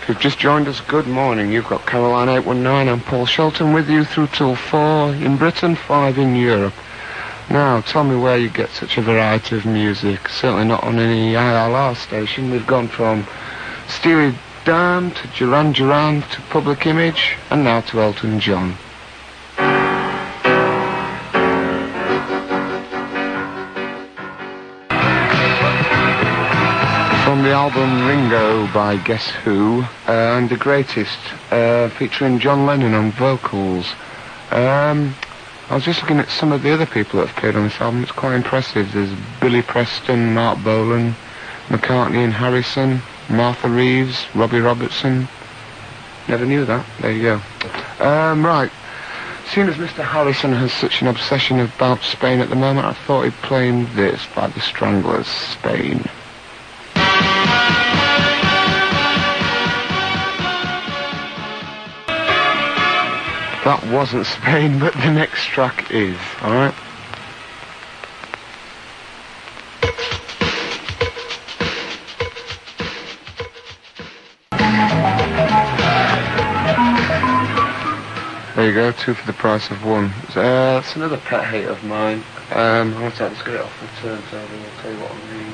If you've just joined us, good morning. You've got Caroline 819. I'm Paul Shelton with you through till 4 in Britain, 5 in Europe. Now, tell me where you get such a variety of music. Certainly not on any ILR station. We've gone from Steely Dan to Duran Duran to Public Image and now to Elton John. From the album Ringo by Guess Who, and The Greatest, featuring John Lennon on vocals. I was just looking at some of the other people that have appeared on this album. It's quite impressive. There's Billy Preston, Mark Bolan, McCartney and Harrison, Martha Reeves, Robbie Robertson. Never knew that. There you go. Right. Seeing as Mr. Harrison has such an obsession about Spain at the moment, I thought he'd play him this by the Stranglers, Spain. That wasn't Spain, but the next track is, alright? There you go, 2 for the price of 1. It's another pet hate of mine. Let's get it off the turntable and I'll tell you what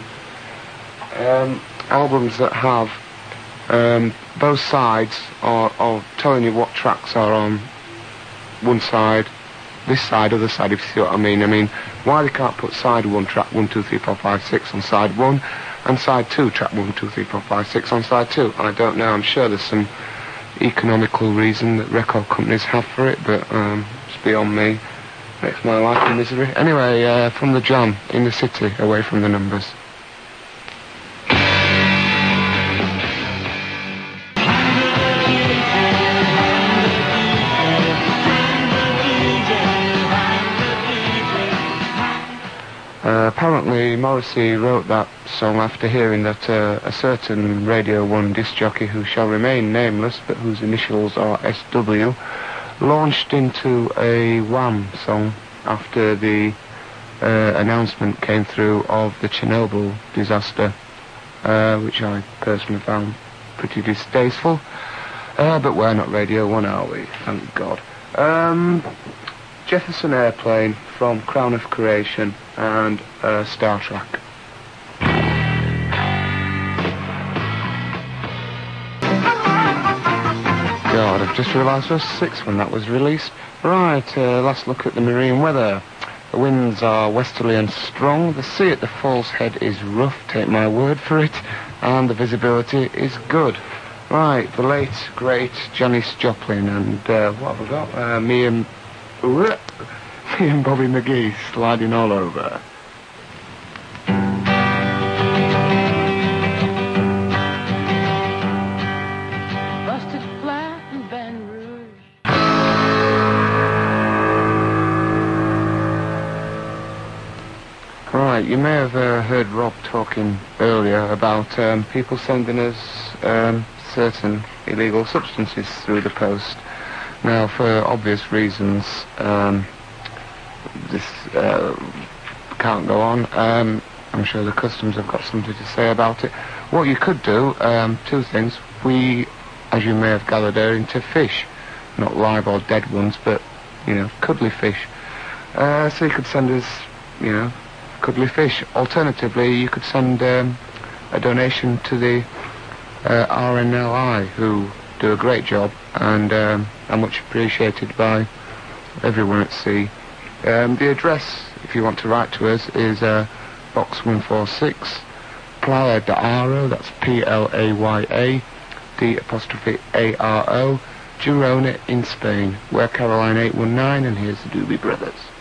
I mean. Albums that have both sides of telling you what tracks are on one side, this side, other side, if you see what I mean. I mean, why they can't put side 1, track 1, 2, 3, 4, 5, 6 on side 1, and side 2, track 1, 2, 3, 4, 5, 6 on side 2. I don't know, I'm sure there's some economical reason that record companies have for it, but it's beyond me. Makes my life a misery. Anyway, from the Jam, In the City, Away from the Numbers. Apparently Morrissey wrote that song after hearing that a certain Radio 1 disc jockey who shall remain nameless but whose initials are SW launched into a Wham song after the announcement came through of the Chernobyl disaster, which I personally found pretty distasteful. But we're not Radio 1, are we? Thank God. Jefferson Airplane from Crown of Creation and Star Trek. God, I've just realised there was 6 when that was released. Right, last look at the marine weather. The winds are westerly and strong. The sea at the Falls Head is rough, take my word for it. And the visibility is good. Right, the late, great Janis Joplin and what have I got? Me and Bobby McGee sliding all over. Busted flat in Baton Rouge. Right, you may have heard Rob talking earlier about people sending us certain illegal substances through the post. Now, for obvious reasons, this can't go on. I'm sure the customs have got something to say about it. What you could do, 2 things. We, as you may have gathered, are into fish. Not live or dead ones, but, cuddly fish. So you could send us, cuddly fish. Alternatively, you could send a donation to the RNLI, who do a great job and are much appreciated by everyone at sea. The address, if you want to write to us, is Box 146, Playa de Aro, that's Playa, D''ARO, Girona in Spain. We're Caroline 819 and here's the Doobie Brothers.